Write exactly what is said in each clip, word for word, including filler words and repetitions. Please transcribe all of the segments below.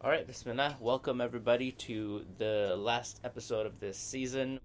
All right, Bismillah. Welcome everybody to the last episode of this season.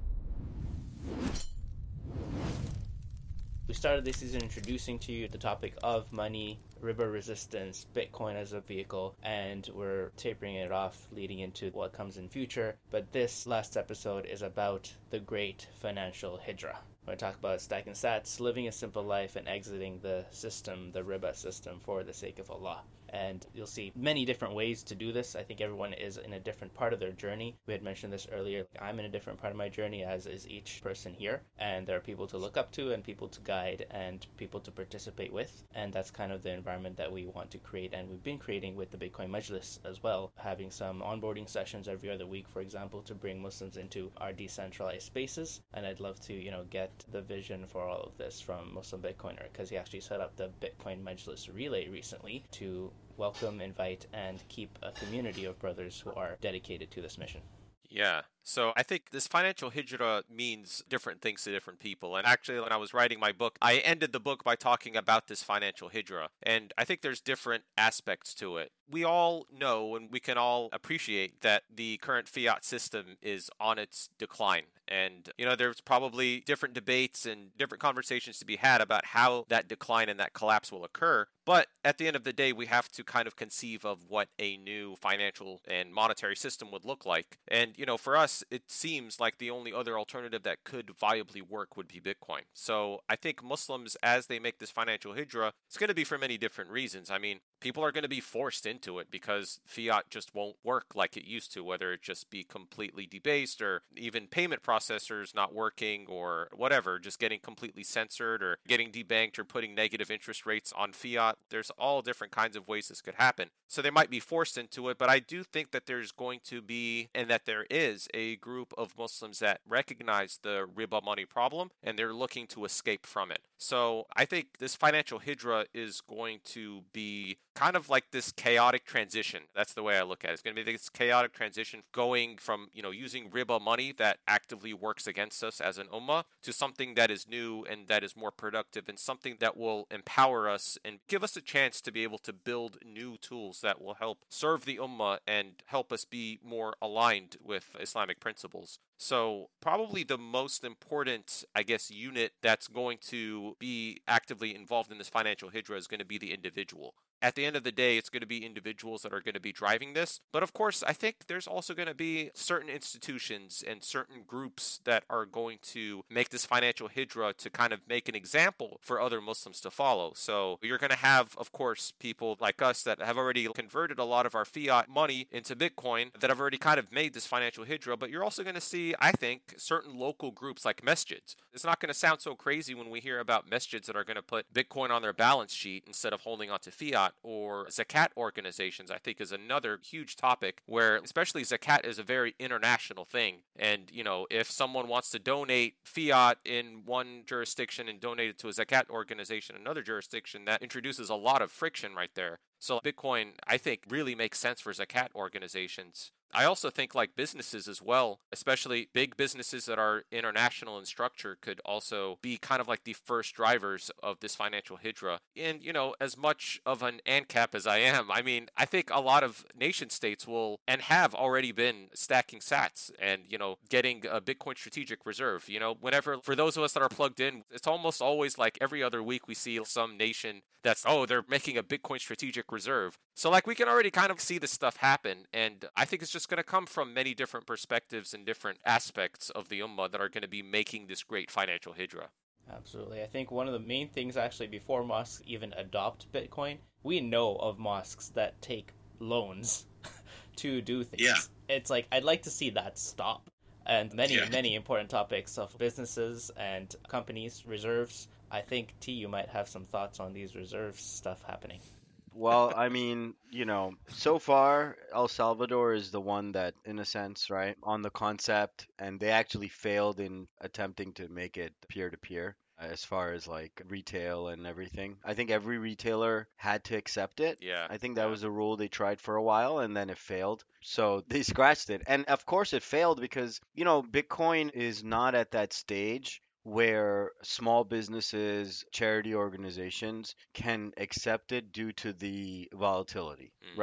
We started this season introducing to you the topic of money, riba resistance, Bitcoin as a vehicle, and we're tapering it off leading into what comes in future. But this last episode is about the great financial hijra. We're going to talk about stacking sats, living a simple life, and exiting the system, the riba system, for the sake of Allah. And you'll see many different ways to do this. I think everyone is in a different part of their journey. We had mentioned this earlier. I'm in a different part of my journey, as is each person here. And there are people to look up to and people to guide and people to participate with. And that's kind of the environment that we want to create. And we've been creating with the Bitcoin Majlis as well, having some onboarding sessions every other week, for example, to bring Muslims into our decentralized spaces. And I'd love to, you know, get the vision for all of this from Muslim Bitcoiner, because he actually set up the Bitcoin Majlis Relay recently to welcome, invite, and keep a community of brothers who are dedicated to this mission. Yeah. So I think this financial hijra means different things to different people. And actually, when I was writing my book, I ended the book by talking about this financial hijra. And I think there's different aspects to it. We all know and we can all appreciate that the current fiat system is on its decline. And, you know, there's probably different debates and different conversations to be had about how that decline and that collapse will occur. But at the end of the day, we have to kind of conceive of what a new financial and monetary system would look like. And, you know, for us, it seems like the only other alternative that could viably work would be Bitcoin. So I think Muslims, as they make this financial hijra, it's going to be for many different reasons. I mean, people are going to be forced into it because fiat just won't work like it used to, whether it just be completely debased or even payment processors not working or whatever, just getting completely censored or getting debanked or putting negative interest rates on fiat. There's all different kinds of ways this could happen. So they might be forced into it, but I do think that there's going to be, and that there is, a group of Muslims that recognize the riba money problem and they're looking to escape from it. So I think this financial hijra is going to be kind of like this chaotic transition. That's the way I look at it. It's going to be this chaotic transition going from, you know, using riba money that actively works against us as an ummah to something that is new and that is more productive and something that will empower us and give us a chance to be able to build new tools that will help serve the ummah and help us be more aligned with Islamic principles. So probably the most important, I guess, unit that's going to be actively involved in this financial hijra is going to be the individual. At the end of the day, it's going to be individuals that are going to be driving this. But of course, I think there's also going to be certain institutions and certain groups that are going to make this financial hijra to kind of make an example for other Muslims to follow. So you're going to have, of course, people like us that have already converted a lot of our fiat money into Bitcoin that have already kind of made this financial hijra. But you're also going to see, I think, certain local groups like masjids. It's not going to sound so crazy when we hear about masjids that are going to put Bitcoin on their balance sheet instead of holding onto fiat. Or zakat organizations, I think, is another huge topic where especially zakat is a very international thing. And, you know, if someone wants to donate fiat in one jurisdiction and donate it to a zakat organization in another jurisdiction, that introduces a lot of friction right there. So Bitcoin, I think, really makes sense for zakat organizations. I also think like businesses as well, especially big businesses that are international in structure, could also be kind of like the first drivers of this financial hijra. And, you know, as much of an ANCAP as I am, I mean, I think a lot of nation states will and have already been stacking sats and, you know, getting a Bitcoin strategic reserve. You know, whenever, for those of us that are plugged in, it's almost always like every other week we see some nation that's, oh, they're making a Bitcoin strategic reserve. So like we can already kind of see this stuff happen. And I think it's just going to come from many different perspectives and different aspects of the ummah that are going to be making this great financial hijra. Absolutely. I think one of the main things, actually, before mosques even adopt Bitcoin, we know of mosques that take loans to do things. Yeah. It's like, I'd like to see that stop. And many, Yeah. many important topics of businesses and companies, reserves. I think, T, you might have some thoughts on these reserve stuff happening. Well, I mean, you know, so far El Salvador is the one that, in a sense, right, on the concept, and they actually failed in attempting to make it peer to peer as far as like retail and everything. I think every retailer had to accept it. Yeah. I think that yeah. was a rule they tried for a while and then it failed. So they scratched it. And of course it failed because, you know, Bitcoin is not at that stage where small businesses, charity organizations can accept it due to the volatility, Mm. right?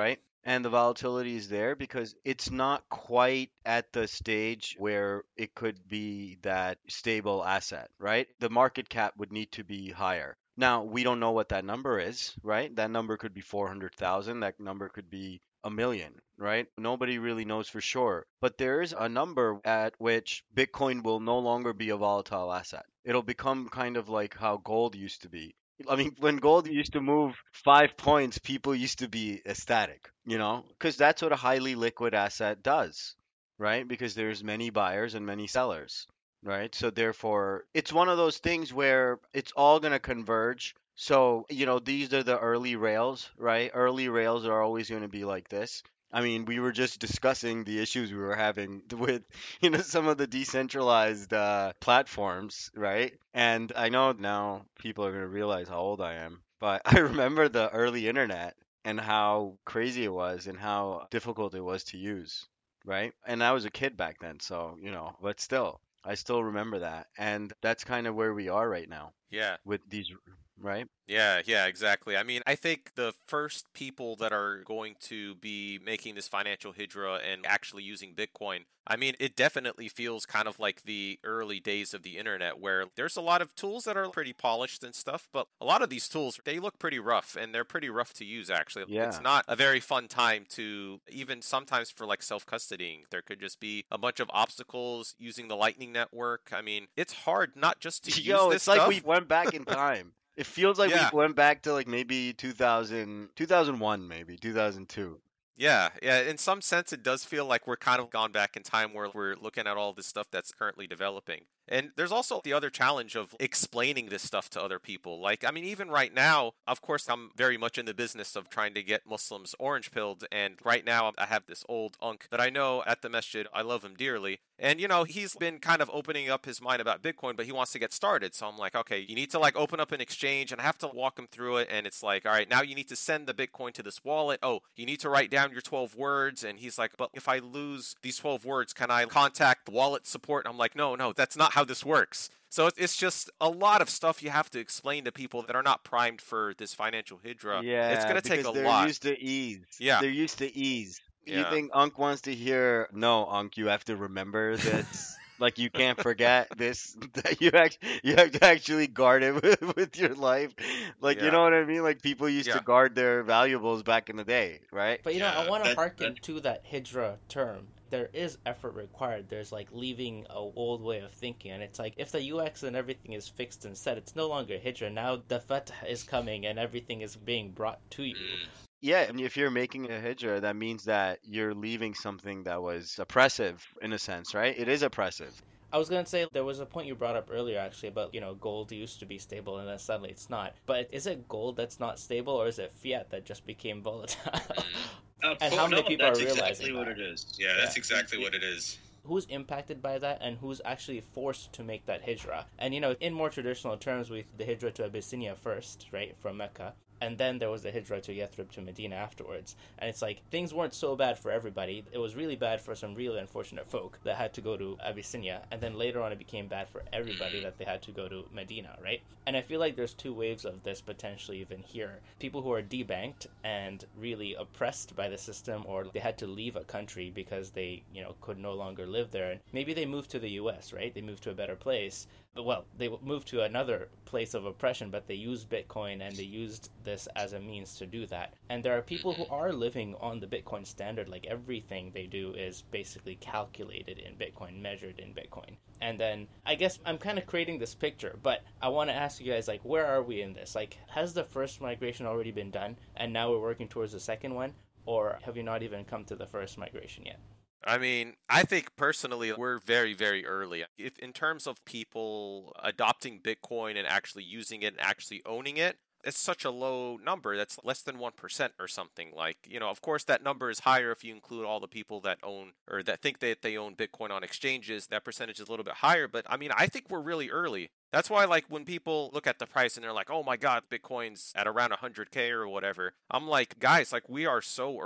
And the volatility is there because it's not quite at the stage where it could be that stable asset, right? The market cap would need to be higher. Now, we don't know what that number is, right? That number could be four hundred thousand, that number could be a million, right? Nobody really knows for sure. But there is a number at which Bitcoin will no longer be a volatile asset. It'll become kind of like how gold used to be. I mean, when gold used to move five points, people used to be ecstatic, you know, because that's what a highly liquid asset does, right? Because there's many buyers and many sellers, right? So therefore, it's one of those things where it's all going to converge. So, you know, these are the early rails, right? Early rails are always going to be like this. I mean, we were just discussing the issues we were having with, you know, some of the decentralized uh, platforms, right? And I know now people are going to realize how old I am, but I remember the early internet and how crazy it was and how difficult it was to use, right? And I was a kid back then, so, you know, but still, I still remember that. And that's kind of where we are right now Yeah. with these, right? Yeah, yeah, exactly. I mean, I think the first people that are going to be making this financial hijra and actually using Bitcoin, I mean, it definitely feels kind of like the early days of the internet where there's a lot of tools that are pretty polished and stuff, but a lot of these tools, they look pretty rough and they're pretty rough to use actually. It's Yeah. not a very fun time to even sometimes for like self-custodying. There could just be a bunch of obstacles using the Lightning Network. I mean, it's hard not just to use Yo, this it's like stuff. we went back in time. It feels like Yeah. we went back to like maybe two thousand, two thousand one, maybe two thousand two. Yeah, yeah. In some sense, it does feel like we're kind of gone back in time where we're looking at all this stuff that's currently developing. And there's also the other challenge of explaining this stuff to other people. Like, I mean, even right now, of course, I'm very much in the business of trying to get Muslims orange pilled. And right now, I have this old unk that I know at the masjid. I love him dearly. And, you know, he's been kind of opening up his mind about Bitcoin, but he wants to get started. So I'm like, okay, you need to like open up an exchange and I have to walk him through it. And it's like, all right, now you need to send the Bitcoin to this wallet. Oh, you need to write down your twelve words. And he's like, but if I lose these twelve words, can I contact wallet support? And I'm like, no, no, that's not how this works. So it's just a lot of stuff you have to explain to people that are not primed for this financial hijra. Yeah, It's going to take because a they're lot. used to ease. Yeah. They're used to ease. You Yeah. think Unc wants to hear, no, Unc, you have to remember this. Like you can't forget this. That you act, you have to actually guard it with, with your life. Like you Yeah. know what I mean? Like people used Yeah. to guard their valuables back in the day, right? But you know, I Yeah, want to that- harken that- to that hijra term. There is effort required. There's like leaving a old way of thinking, and it's like if the U X and everything is fixed and set, it's no longer hijra. Now the fatah is coming, and everything is being brought to you. Mm. Yeah, and if you're making a hijra, that means that you're leaving something that was oppressive in a sense, right? It is oppressive. I was gonna say there was a point you brought up earlier actually about, you know, gold used to be stable and then suddenly it's not. But is it gold that's not stable or is it fiat that just became volatile? Uh, And oh, how many no, people that's are realizing exactly what that? it is. Yeah, that's Yeah. exactly what it is. Who's impacted by that and who's actually forced to make that hijra? And you know, in more traditional terms, with the hijra to Abyssinia first, right, from Mecca, and then there was the hijra to Yathrib to Medina afterwards. And it's like things weren't so bad for everybody. It was really bad for some really unfortunate folk that had to go to Abyssinia, and then later on it became bad for everybody that they had to go to Medina, right? And I feel like there's two waves of this potentially even here. People who are debanked and really oppressed by the system, or they had to leave a country because they, you know, could no longer live there. And maybe they moved to the U S, right? They moved to a better place. But, well, they moved to another place of oppression, but they used Bitcoin and they used this as a means to do that. And there are people who are living on the Bitcoin standard. Like everything they do is basically calculated in Bitcoin, measured in Bitcoin. And then I guess I'm kind of creating this picture, but I want to ask you guys, like, where are we in this? Like, has the first migration already been done and now we're working towards the second one? Or have you not even come to the first migration yet? I mean, I think personally we're very, very early. If in terms of people adopting Bitcoin and actually using it and actually owning it, it's such a low number. That's less than one percent or something. Like, you know, of course that number is higher if you include all the people that own or that think that they own Bitcoin on exchanges. That percentage is a little bit higher. But I mean, I think we're really early. That's why, like, when people look at the price and they're like, oh my God, Bitcoin's at around one hundred K or whatever, I'm like, guys, like, we are so early.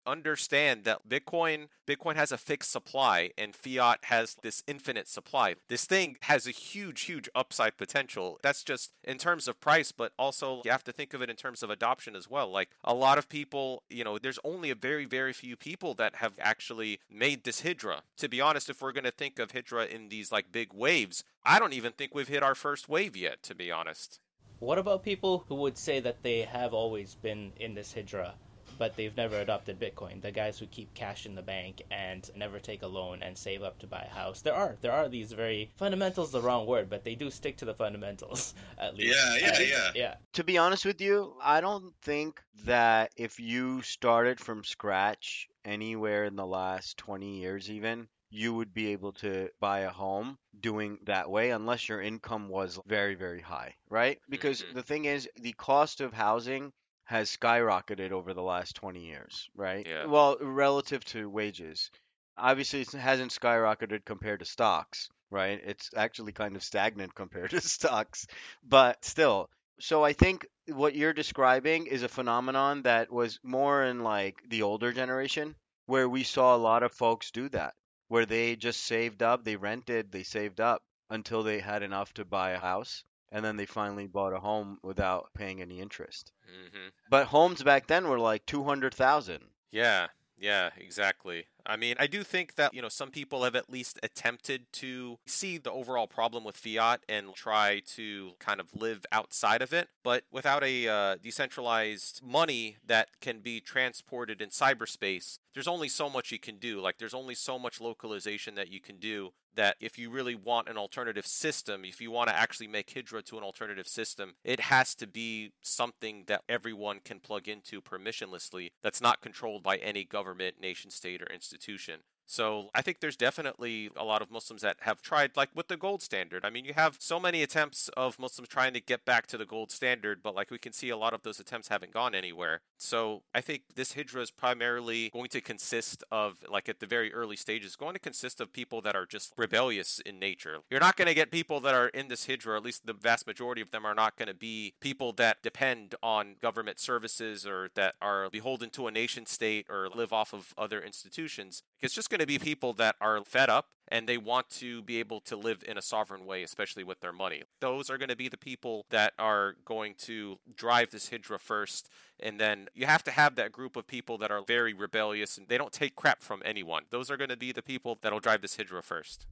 understand that Bitcoin Bitcoin has a fixed supply and fiat has this infinite supply. This thing has a huge, huge upside potential. That's just in terms of price, but also you have to think of it in terms of adoption as well. Like a lot of people, you know, there's only a very, very few people that have actually made this Hydra. To be honest, if we're going to think of Hydra in these like big waves, I don't even think we've hit our first wave yet, to be honest. What about people who would say that they have always been in this Hydra, but they've never adopted Bitcoin? The guys who keep cash in the bank and never take a loan and save up to buy a house. There are there are these very fundamentals, the wrong word, but they do stick to the fundamentals at least. Yeah, yeah, And, yeah. yeah. To be honest with you, I don't think that if you started from scratch anywhere in the last twenty years even, you would be able to buy a home doing that way unless your income was very, very high, right? Because Mhm. the thing is, the cost of housing has skyrocketed over the last twenty years, right? Yeah. Well, relative to wages. Obviously, it hasn't skyrocketed compared to stocks, right? It's actually kind of stagnant compared to stocks, but still. So I think what you're describing is a phenomenon that was more in like the older generation, where we saw a lot of folks do that, where they just saved up, they rented, they saved up until they had enough to buy a house, and then they finally bought a home without paying any interest. Mhm. But homes back then were like two hundred thousand. Yeah, yeah, exactly. I mean, I do think that, you know, some people have at least attempted to see the overall problem with fiat and try to kind of live outside of it. But without a uh, decentralized money that can be transported in cyberspace, there's only so much you can do. Like, there's only so much localization that you can do, that if you really want an alternative system, if you want to actually make Hydra to an alternative system, it has to be something that everyone can plug into permissionlessly, that's not controlled by any government, nation state, or institution. So I think there's definitely a lot of Muslims that have tried, like with the gold standard. I mean, you have so many attempts of Muslims trying to get back to the gold standard, but like we can see a lot of those attempts haven't gone anywhere. So I think this Hydra is primarily going to consist of, like at the very early stages, going to consist of people that are just rebellious in nature. You're not going to get people that are in this Hydra, at least the vast majority of them are not going to be people that depend on government services or that are beholden to a nation state or live off of other institutions. It's just going to be people that are fed up and they want to be able to live in a sovereign way, especially with their money. Those are going to be the people that are going to drive this Hydra first. And then you have to have that group of people that are very rebellious and they don't take crap from anyone. Those are going to be the people that'll drive this Hydra first.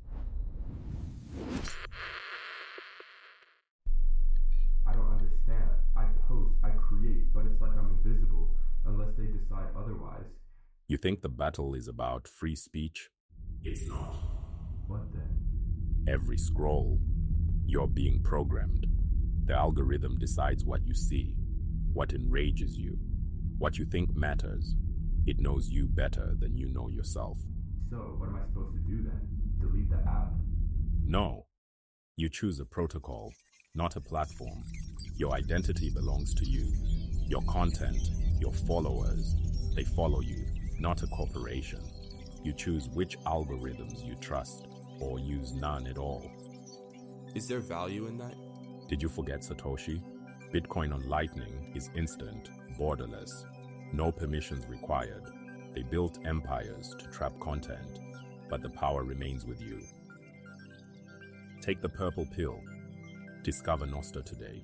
I don't understand. I post, I create, but it's like I'm invisible unless they decide otherwise. You think the battle is about free speech? It's not. What then? Every scroll, you're being programmed. The algorithm decides what you see, what enrages you, what you think matters. It knows you better than you know yourself. So, what am I supposed to do then? Delete the app? No. You choose a protocol, not a platform. Your identity belongs to you. Your content, your followers, they follow you, not a corporation. You choose which algorithms you trust, or use none at all. Is there value in that? Did you forget Satoshi? Bitcoin on Lightning is instant, borderless, no permissions required. They built empires to trap content, but the power remains with you. Take the purple pill. Discover Nostr today.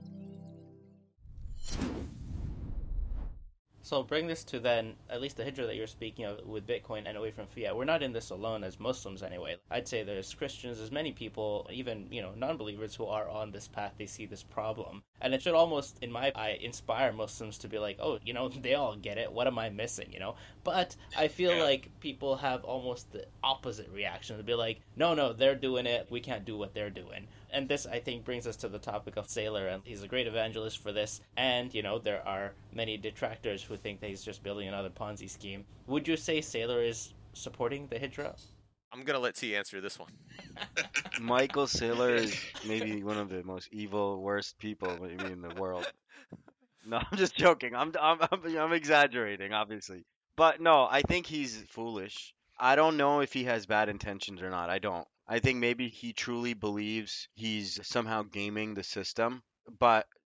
So bring this to then, at least the Hydra that you're speaking of with Bitcoin and away from fiat. We're not in this alone as Muslims anyway. I'd say there's Christians, there's many people, even, you know, non-believers who are on this path. They see this problem. And it should almost, in my eye, inspire Muslims to be like, oh, you know, they all get it. What am I missing, you know? But I feel Yeah. like people have almost the opposite reaction. To be like, no, no, they're doing it. We can't do what they're doing. And this, I think, brings us to the topic of Saylor, and he's a great evangelist for this. And, you know, there are many detractors who think that he's just building another Ponzi scheme. Would you say Saylor is supporting the Hydra? I'm going to let T answer this one. Michael Saylor is maybe one of the most evil, worst people maybe in the world. No, I'm just joking. I'm, I'm, I'm, I'm exaggerating, obviously. But no, I think he's foolish. I don't know if he has bad intentions or not. I don't. I think maybe he truly believes he's somehow gaming the system. But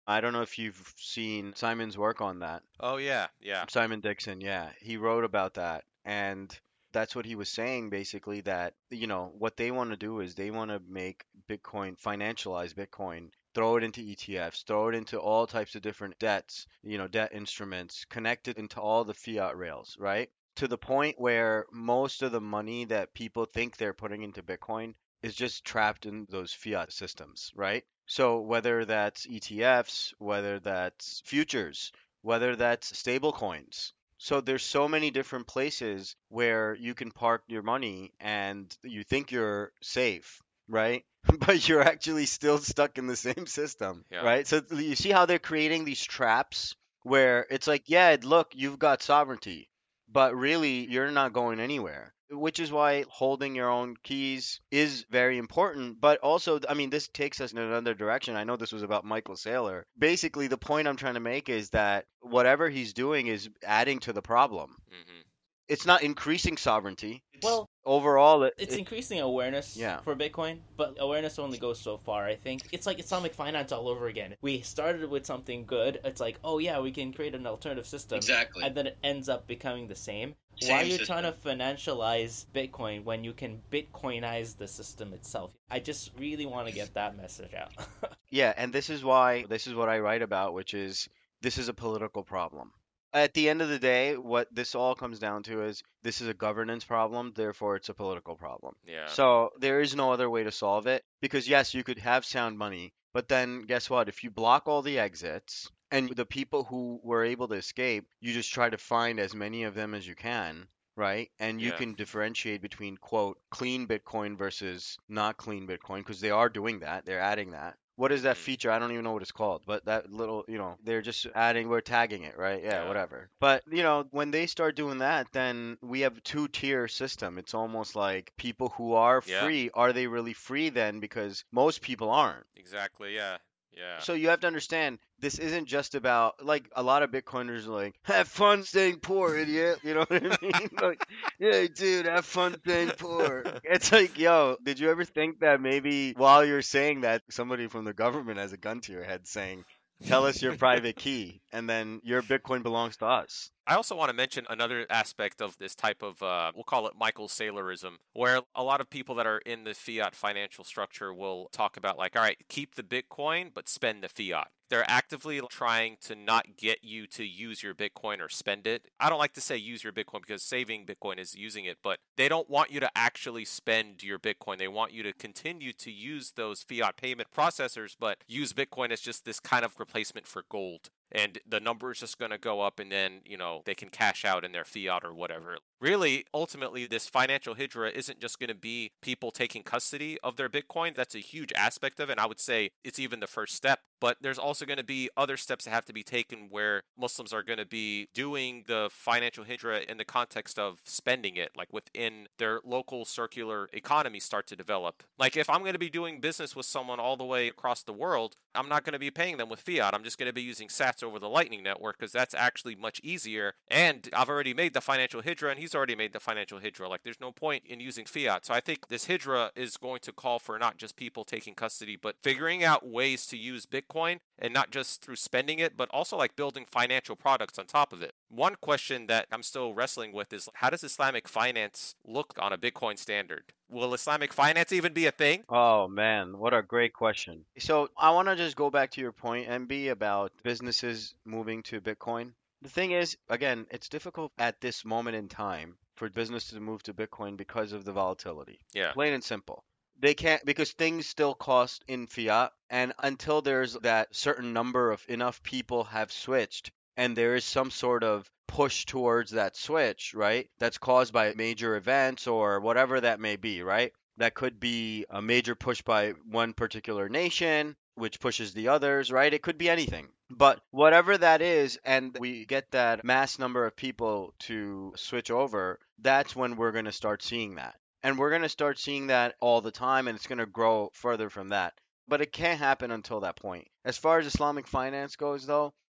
I don't know if you've seen Simon's work on that. Oh yeah, yeah. Simon Dixon, yeah. He wrote about that. And that's what he was saying basically that, you know, what they want to do is they want to make Bitcoin, financialize Bitcoin, throw it into E T Fs, throw it into all types of different debts, you know, debt instruments, connect it into all the fiat rails, right? To the point where most of the money that people think they're putting into Bitcoin is just trapped in those fiat systems, right? So whether that's E T Fs, whether that's futures, whether that's stable coins. So there's so many different places where you can park your money and you think you're safe, right? But you're actually still stuck in the same system, Yeah. right? So you see how they're creating these traps where it's like, yeah, look, you've got sovereignty, but really you're not going anywhere. Which is why holding your own keys is very important. But also, I mean, this takes us in another direction. I know this was about Michael Saylor. Basically, the point I'm trying to make is that whatever he's doing is adding to the problem. Hmm. It's not increasing sovereignty. It's Well, overall, it, it's it- increasing awareness Yeah. for Bitcoin, but awareness only goes so far, I think. It's like Islamic finance all over again. We started with something good. It's like, oh yeah, we can create an alternative system. Exactly. And then it ends up becoming the same. Same Why are you system. trying to financialize Bitcoin when you can Bitcoinize the system itself? I just really want to get that message out. yeah, and this is why this is what I write about, which is this is a political problem. At the end of the day, what this all comes down to is this is a governance problem, therefore it's a political problem. Yeah. So there is no other way to solve it because yes, you could have sound money, but then guess what? If you block all the exits and the people who were able to escape, you just try to find as many of them as you can, right? And you Yeah. can differentiate between quote clean Bitcoin versus not clean Bitcoin because they are doing that. They're adding that. What is that Mhm. feature? I don't even know what it's called, but that little, you know, they're just adding, we're tagging it, right? Yeah, Yeah. whatever. But, you know, when they start doing that, then we have a two-tier system. It's almost like people who are Yeah. free, are they really free then? Because most people aren't. Exactly. Yeah. Yeah. So you have to understand, this isn't just about like a lot of Bitcoiners are like, have fun staying poor, idiot. You know what I mean? Like, yeah, dude, have fun staying poor. It's like, yo, did you ever think that maybe while you're saying that, somebody from the government has a gun to your head saying, tell us your private key, and then your Bitcoin belongs to us. I also want to mention another aspect of this type of, uh, we'll call it Michael Saylorism, where a lot of people that are in the fiat financial structure will talk about, like, all right, keep the Bitcoin, but spend the fiat. They're actively trying to not get you to use your Bitcoin or spend it. I don't like to say use your Bitcoin because saving Bitcoin is using it, but they don't want you to actually spend your Bitcoin. They want you to continue to use those fiat payment processors, but use Bitcoin as just this kind of replacement for gold. And the number is just going to go up, and then, you know, they can cash out in their fiat or whatever. Really, ultimately, this financial hydra isn't just going to be people taking custody of their Bitcoin. That's a huge aspect of it, and I would say it's even the first step. But there's also going to be other steps that have to be taken where Muslims are going to be doing the financial hydra in the context of spending it, like within their local circular economy start to develop. Like if I'm going to be doing business with someone all the way across the world, I'm not going to be paying them with fiat. I'm just going to be using sats over the Lightning Network because that's actually much easier. And I've already made the financial hydra, and he's already made the financial hydra. Like there's no point in using fiat. So I think this hydra is going to call for not just people taking custody, but figuring out ways to use Bitcoin, and not just through spending it, but also like building financial products on top of it. One question that I'm still wrestling with is, how does Islamic finance look on a Bitcoin standard? Will Islamic finance even be a thing? Oh man, what a great question. So I want to just go back to your point, M B, about businesses moving to Bitcoin. The thing is, again, it's difficult at this moment in time for business to move to Bitcoin because of the volatility. Yeah. Plain and simple. They can't because things still cost in fiat, and until there's that certain number of enough people have switched and there is some sort of push towards that switch, right? That's caused by major events or whatever that may be, right? That could be a major push by one particular nation, which pushes the others, right? It could be anything. But whatever that is, and we get that mass number of people to switch over, that's when we're going to start seeing that. And we're going to start seeing that all the time, and it's going to grow further from that. But it can't happen until that point. As far as Islamic finance goes, though,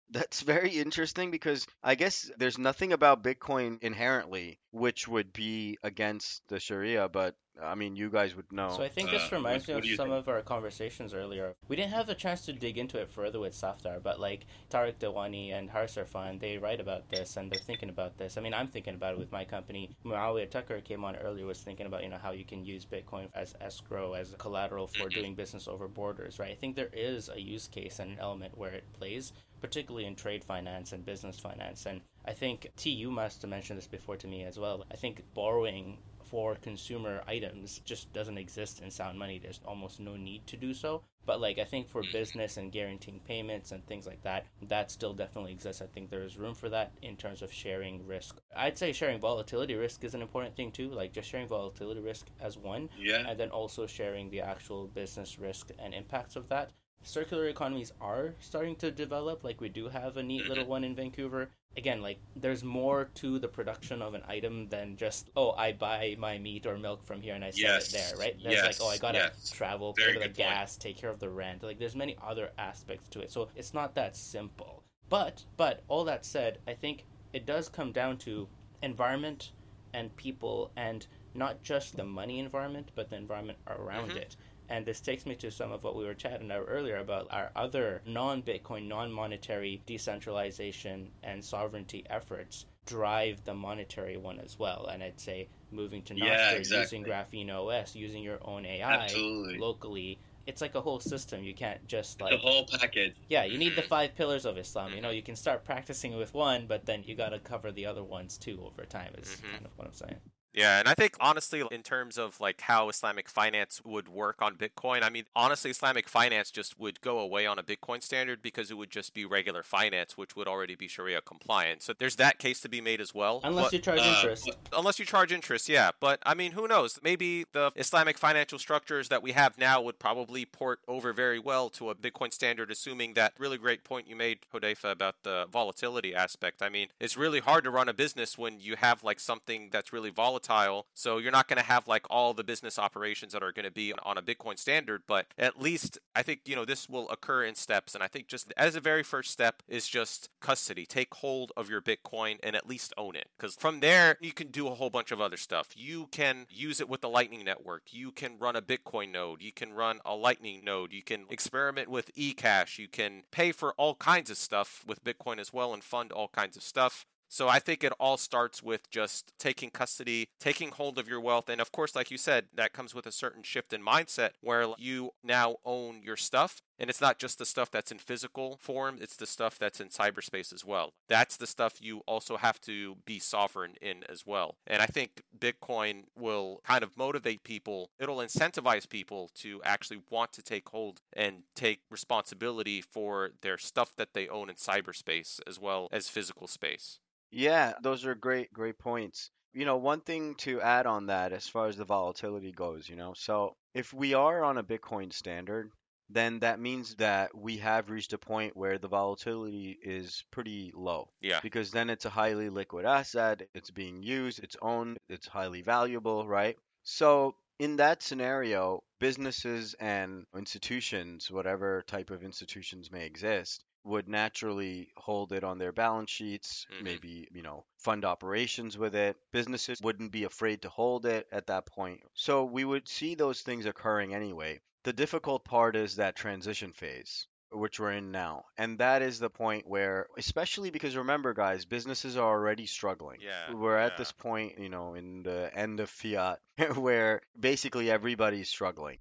That's very interesting because I guess there's nothing about Bitcoin inherently which would be against the Sharia, but I mean, you guys would So know. I think Uh, this reminds what, me what of do you some think? of our conversations earlier. We didn't have a chance to dig into it further with Safdar, but like Tariq Dewani and Haris Irfan, they write about this and they're thinking about this. I mean, I'm thinking about it with my company. Muawiyah Tucker came on earlier, was thinking about, you know, how you can use Bitcoin as escrow, as collateral for doing business over borders, right? I think there is a use case and an element where it plays, particularly in trade finance and business finance. And I think T, you must have mentioned this before to me as well. I think borrowing for consumer items just doesn't exist in sound money. There's almost no need to do so. But like I think for business and guaranteeing payments and things like that, that still definitely exists. I think there's room for that in terms of sharing risk. I'd say sharing volatility risk is an important thing too, like just sharing volatility risk as one, Yeah. and then also sharing the actual business risk and impacts of that. Circular economies are starting to develop. Like we do have a neat little one in Vancouver. Again, like there's more to the production of an item than just, oh, I buy my meat or milk from here and I sell Yes. it there, right? There's Yes. like, oh, I gotta Yes. travel, Very pay for the good point. gas, take care of the rent. Like there's many other aspects to it. So it's not that simple. But but all that said, I think it does come down to environment and people, and not just the money environment, but the environment around Mhm. it. And this takes me to some of what we were chatting about earlier about our other non-Bitcoin, non-monetary decentralization and sovereignty efforts drive the monetary one as well. And I'd say moving to Nostr, Yeah, exactly. using Graphene O S, using your own A I Absolutely. locally. It's like a whole system. You can't just The like, whole package. yeah, you need the Mhm. five pillars of Islam. You know, you can start practicing with one, but then you got to cover the other ones too over time, is Mhm. kind of what I'm saying. Yeah, and I think honestly, in terms of like how Islamic finance would work on Bitcoin, I mean, honestly, Islamic finance just would go away on a Bitcoin standard because it would just be regular finance, which would already be Sharia compliant. So there's that case to be made as well. Unless But- you charge Uh, interest. Unless you charge interest, yeah. But I mean, who knows? Maybe the Islamic financial structures that we have now would probably port over very well to a Bitcoin standard, assuming that really great point you made, Hodeifa, about the volatility aspect. I mean, it's really hard to run a business when you have like something that's really volatile. So you're not going to have like all the business operations that are going to be on a Bitcoin standard, but at least I think, you know, this will occur in steps. And I think just as a very first step is just custody. Take hold of your Bitcoin and at least own it. Because from there, you can do a whole bunch of other stuff. You can use it with the Lightning Network. You can run a Bitcoin node. You can run a Lightning node. You can experiment with eCash. You can pay for all kinds of stuff with Bitcoin as well and fund all kinds of stuff. So I think it all starts with just taking custody, taking hold of your wealth. And of course, like you said, that comes with a certain shift in mindset where you now own your stuff. And it's not just the stuff that's in physical form, it's the stuff that's in cyberspace as well. That's the stuff you also have to be sovereign in as well. And I think Bitcoin will kind of motivate people, it'll incentivize people to actually want to take hold and take responsibility for their stuff that they own in cyberspace as well as physical space. Yeah, those are great, great points. You know, one thing to add on that as far as the volatility goes, you know, so if we are on a Bitcoin standard, then that means that we have reached a point where the volatility is pretty low. Yeah. Because then it's a highly liquid asset, it's being used, it's owned, it's highly valuable, right? So in that scenario, businesses and institutions, whatever type of institutions may exist, would naturally hold it on their balance sheets, Mhm. maybe, you know, fund operations with it. Businesses wouldn't be afraid to hold it at that point. So we would see those things occurring anyway. The difficult part is that transition phase, which we're in now. And that is the point where, especially because remember, guys, businesses are already struggling. Yeah, We're at yeah. this point, you know, in the end of fiat, where basically everybody's struggling.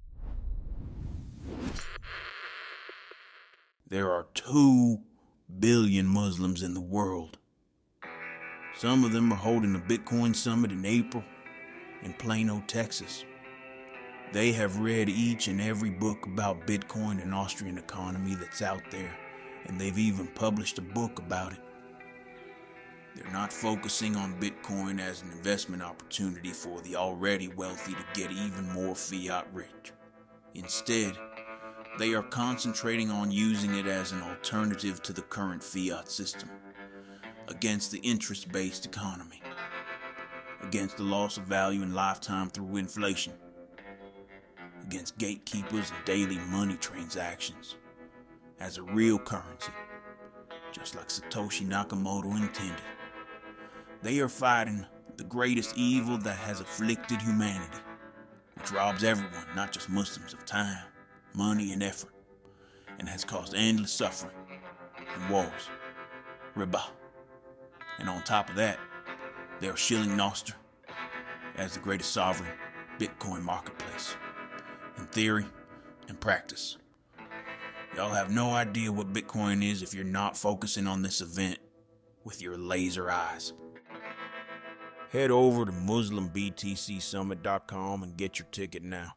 There are two billion Muslims in the world. Some of them are holding a Bitcoin summit in April in Plano, Texas. They have read each and every book about Bitcoin and Austrian economy that's out there, and they've even published a book about it. They're not focusing on Bitcoin as an investment opportunity for the already wealthy to get even more fiat rich. Instead, they are concentrating on using it as an alternative to the current fiat system, against the interest-based economy, against the loss of value in lifetime through inflation, against gatekeepers and daily money transactions, as a real currency, just like Satoshi Nakamoto intended. They are fighting the greatest evil that has afflicted humanity, which robs everyone, not just Muslims, of time, money, and effort, and has caused endless suffering and wars. Riba. And on top of that, they are shilling Nostr as the greatest sovereign Bitcoin marketplace, in theory and practice. Y'all have no idea what Bitcoin is if you're not focusing on this event with your laser eyes. Head over to Muslim B T C Summit dot com and get your ticket now.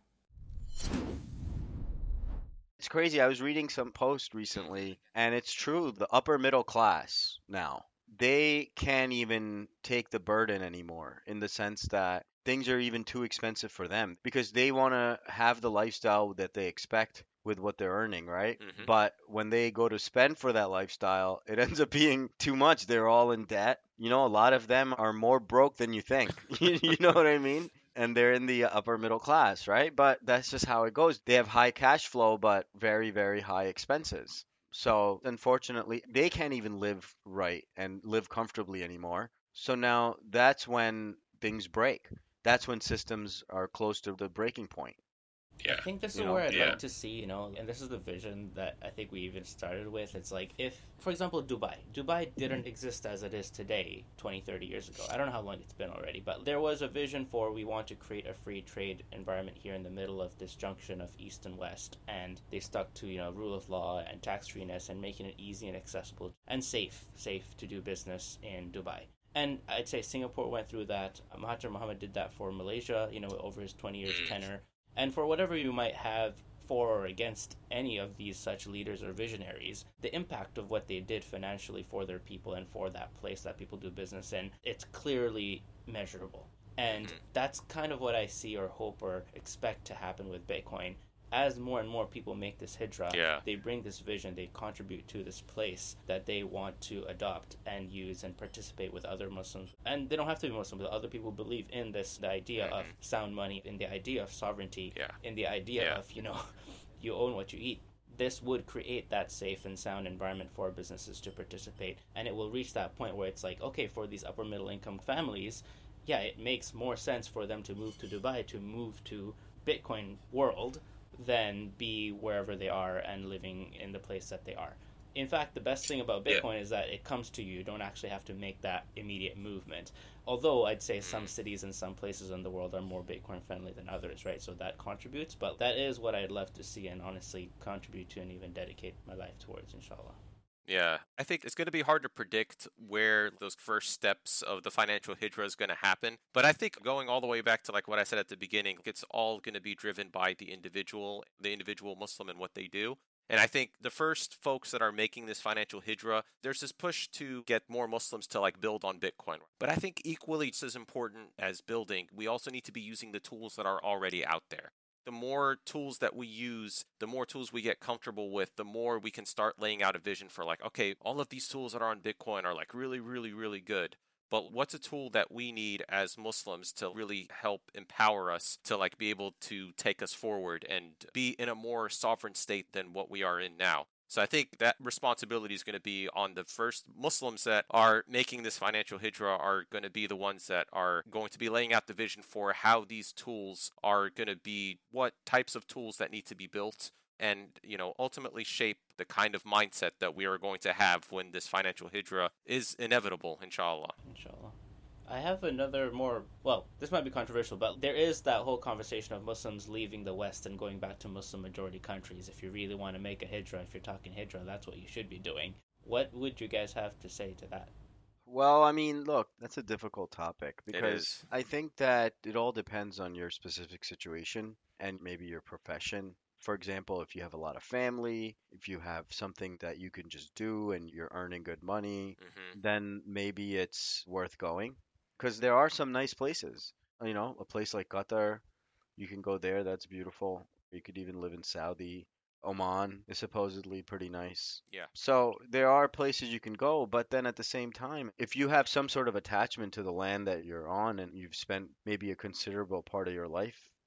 It's crazy. I was reading some post recently, and it's true. The upper middle class now, they can't even take the burden anymore, in the sense that things are even too expensive for them because they want to have the lifestyle that they expect with what they're earning, right? Mhm. But when they go to spend for that lifestyle, it ends up being too much. They're all in debt. You know, a lot of them are more broke than you think. You know what I mean? And they're in the upper middle class, right? But that's just how it goes. They have high cash flow, but very, very high expenses. So unfortunately, they can't even live right and live comfortably anymore. So now that's when things break. That's when systems are close to the breaking point. Yeah. I think this You is know? where I'd Yeah. like to see, you know, and this is the vision that I think we even started with. It's like if, for example, Dubai. Dubai didn't exist as it is today twenty, thirty years ago. I don't know how long it's been already, but there was a vision for we want to create a free trade environment here in the middle of this junction of East and West. And they stuck to, you know, rule of law and tax freeness and making it easy and accessible and safe, safe to do business in Dubai. And I'd say Singapore went through that. Mahathir Mohamad did that for Malaysia, you know, over his twenty years tenure. And for whatever you might have for or against any of these such leaders or visionaries, the impact of what they did financially for their people and for that place that people do business in, it's clearly measurable. And that's kind of what I see or hope or expect to happen with Bitcoin. As more and more people make this hijra, Yeah. they bring this vision, they contribute to this place that they want to adopt and use and participate with other Muslims. And they don't have to be Muslim, but other people believe in this, the idea of sound money, in the idea of sovereignty, Yeah. in the idea Yeah. of, you know, you own what you eat. This would create that safe and sound environment for businesses to participate. And it will reach that point where it's like, okay, for these upper middle income families, yeah, it makes more sense for them to move to Dubai, to move to Bitcoin world, than be wherever they are and living in the place that they are. In fact, the best thing about Bitcoin Yeah. is that it comes to you. You don't actually have to make that immediate movement. Although I'd say some cities and some places in the world are more Bitcoin friendly than others, right? So that contributes. But that is what I'd love to see and honestly contribute to and even dedicate my life towards, inshallah. Yeah, I think it's going to be hard to predict where those first steps of the financial hijra is going to happen. But I think going all the way back to like what I said at the beginning, it's all going to be driven by the individual, the individual Muslim and what they do. And I think the first folks that are making this financial hijra, there's this push to get more Muslims to like build on Bitcoin. But I think equally just as important as building, we also need to be using the tools that are already out there. The more tools that we use, the more tools we get comfortable with, the more we can start laying out a vision for like, okay, all of these tools that are on Bitcoin are like really, really, really good. But what's a tool that we need as Muslims to really help empower us to like be able to take us forward and be in a more sovereign state than what we are in now? So I think that responsibility is going to be on the first Muslims that are making this financial hijra are going to be the ones that are going to be laying out the vision for how these tools are going to be, what types of tools that need to be built, and, you know, ultimately shape the kind of mindset that we are going to have when this financial hijra is inevitable, inshallah. Inshallah. I have another more, well, this might be controversial, but there is that whole conversation of Muslims leaving the West and going back to Muslim majority countries. If you really want to make a hijra, if you're talking hijra, that's what you should be doing. What would you guys have to say to that? Well, I mean, look, that's a difficult topic It because is. I think that it all depends on your specific situation and maybe your profession. For example, if you have a lot of family, if you have something that you can just do and you're earning good money, Hmm. then maybe it's worth going. Because there are some nice places. You know, a place like Qatar, you can go there, that's beautiful. You could even live in Saudi. Oman is supposedly pretty nice. Yeah. So there are places you can go, but then at the same time, if you have some sort of attachment to the land that you're on and you've spent maybe a considerable part of your life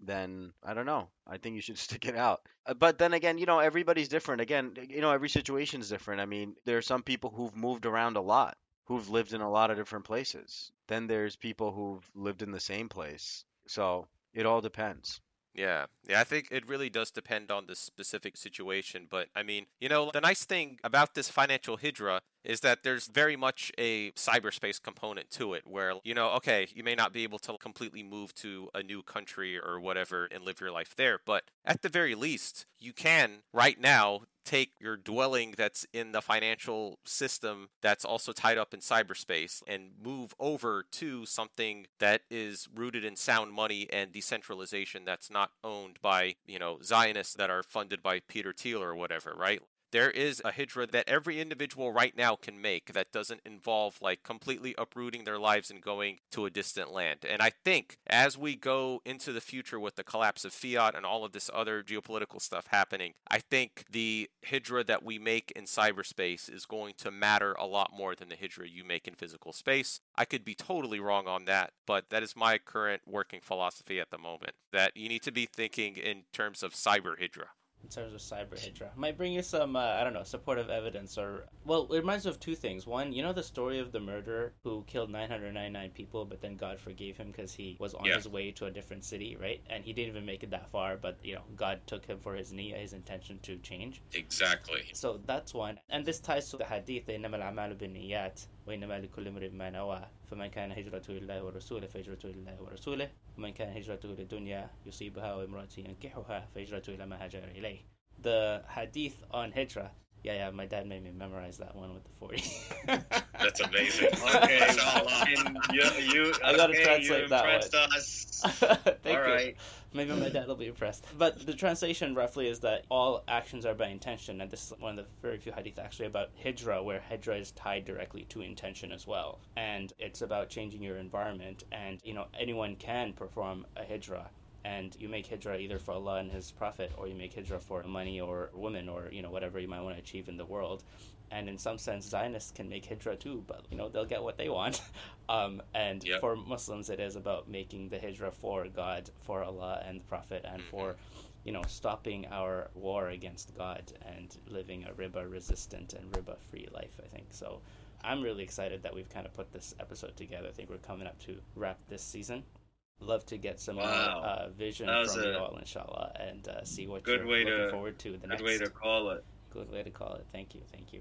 then I don't know. I think you should stick it out. Uh, But then again, you know, everybody's different. Again, you know, every situation is different. I mean, there are some people who've moved around a lot, who've lived in a lot of different places. Then there's people who've lived in the same place. So it all depends. Yeah, yeah, I think it really does depend on the specific situation. But I mean, you know, the nice thing about this financial hijra is that there's very much a cyberspace component to it where, you know, okay, you may not be able to completely move to a new country or whatever and live your life there, but at the very least, you can right now take your dwelling that's in the financial system that's also tied up in cyberspace and move over to something that is rooted in sound money and decentralization that's not owned by, you know, Zionists that are funded by Peter Thiel or whatever, right? There is a hijra that every individual right now can make that doesn't involve like completely uprooting their lives and going to a distant land. And I think as we go into the future with the collapse of fiat and all of this other geopolitical stuff happening, I think the hijra that we make in cyberspace is going to matter a lot more than the hijra you make in physical space. I could be totally wrong on that, but that is my current working philosophy at the moment, that you need to be thinking in terms of cyber hijra. In terms of cyber hijra, might bring you some uh, I don't know, supportive evidence. Or well, it reminds me of two things. One, you know the story of the murderer who killed nine hundred ninety-nine people, but then God forgave him because he was on Yeah. his way to a different city, right? And he didn't even make it that far, but you know God took him for his niyyah, his intention to change. Exactly. So that's one. And this ties to the hadith, إنما الأعمال بالنيات وإنما لكل امرئ ما نوى فمن كان هجرته لله ورسوله فهجرته لله ورسوله ومن كان هجرته للدنيا يصيبها وامرأة ينكحها فهجرته إلى ما هاجر إليه. The hadith on hijra. Yeah, yeah, my dad made me memorize that one with the forty. That's amazing. Okay, Mashallah. and you, you, I gotta okay, translate you that impressed one. us. Thank All you. right. Maybe my dad will be impressed. But the translation roughly is that all actions are by intention, and this is one of the very few hadith actually about hijra, where hijra is tied directly to intention as well. And it's about changing your environment, and you know anyone can perform a hijra. And you make hijra either for Allah and His Prophet, or you make hijra for money or women, or you know whatever you might want to achieve in the world. And in some sense, Zionists can make hijra too, but you know they'll get what they want. um, and Yep. for Muslims, it is about making the hijra for God, for Allah and the Prophet, and for you know stopping our war against God and living a riba resistant and riba free life. I think so. I'm really excited that we've kind of put this episode together. I think we're coming up to wrap this season. Love to get some Wow. more uh, vision That was from you a all, inshallah, and uh, see what good you're way looking to- forward to the Good next. way to call it. Good way to call it. Thank you, thank you.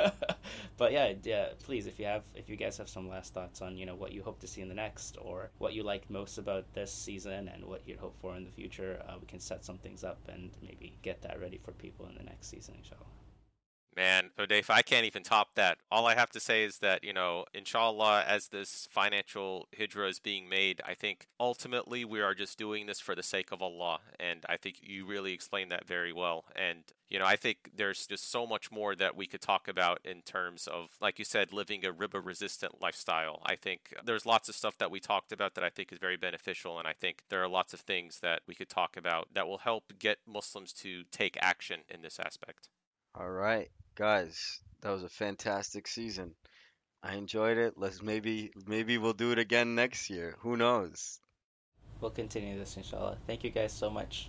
But yeah, yeah, please, if you have, if you guys have some last thoughts on, you know, what you hope to see in the next, or what you liked most about this season, and what you'd hope for in the future, uh, we can set some things up and maybe get that ready for people in the next season, inshallah. Man, so Dave, I can't even top that. All I have to say is that, you know, inshallah, as this financial hijra is being made, I think ultimately we are just doing this for the sake of Allah. And I think you really explained that very well. And, you know, I think there's just so much more that we could talk about in terms of, like you said, living a riba-resistant lifestyle. I think there's lots of stuff that we talked about that I think is very beneficial. And I think there are lots of things that we could talk about that will help get Muslims to take action in this aspect. All right, guys, that was a fantastic season. I enjoyed it. Let's maybe maybe we'll do it again next year. Who knows? We'll continue this, inshallah. Thank you guys so much.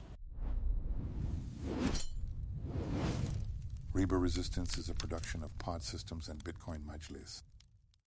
Reba Resistance is a production of Pod Systems and Bitcoin Majlis.